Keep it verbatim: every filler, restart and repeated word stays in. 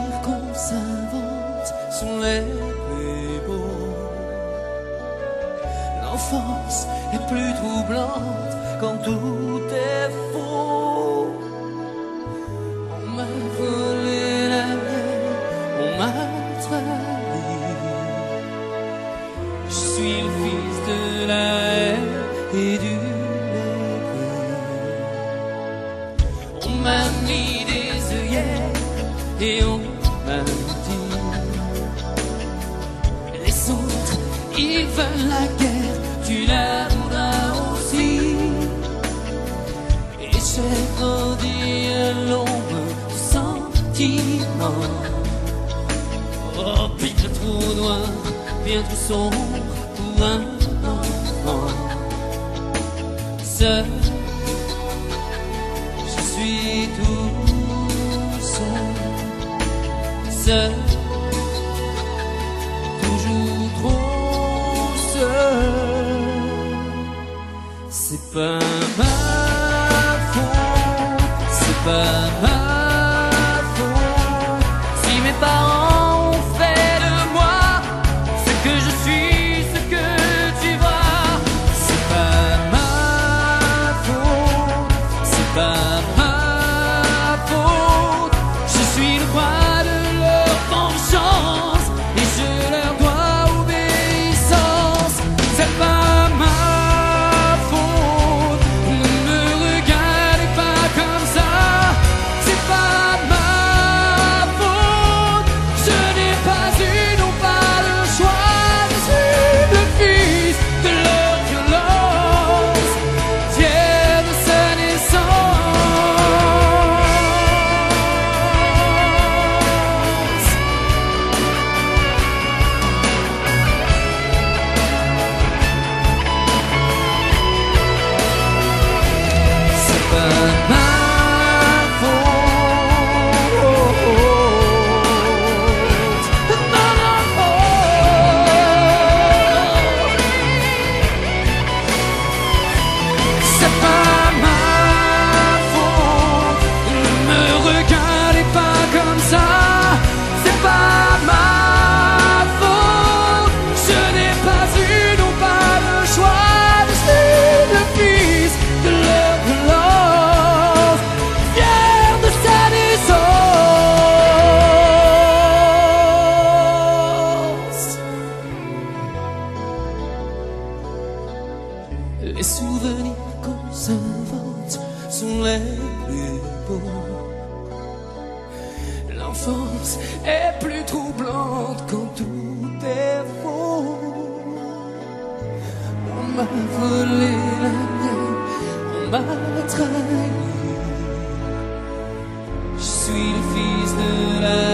souvenirs qu'on s'invente sont les plus beaux. L'enfance est plus troublante quand tout est faux. On m'a volé la mienne, on m'a trahi. Je suis le fils de la haine et du mépris. On m'a mis des œillets et on m'a dit: les autres, ils veulent la guerre, tu la voudras aussi. Et j'ai grandi à l'ombre du sentiment. Oh, pique trop noir, bien trop sombre pour un enfant. Seul, je suis tout seul, seul, toujours trop seul. C'est pas ma faute, c'est pas ma faute si mes parents ont fait de moi ce que je suis, ce que tu vois. C'est pas ma faute, c'est pas ma faute. Je suis le roi de leur vengeance et je leur dois obéissance. C'est pas ma faute, ne me regardez pas comme ça. C'est pas ma faute, je n'ai pas eu non pas le choix. Je suis le fils de leur violence, fier de sa naissance. C'est pas ma faute, non, non, c'est pas ma faute, ne me regardez pas comme ça. C'est pas ma faute, je n'ai pas eu non pas le choix. Je suis le fils de leur violence, fier de sa naissance. Les souvenirs qu'on s'invente sont les plus beaux. L'enfance est plus troublante quand tout est faux. On m'a volé la mienne, on m'a trahi. Je suis le fils de la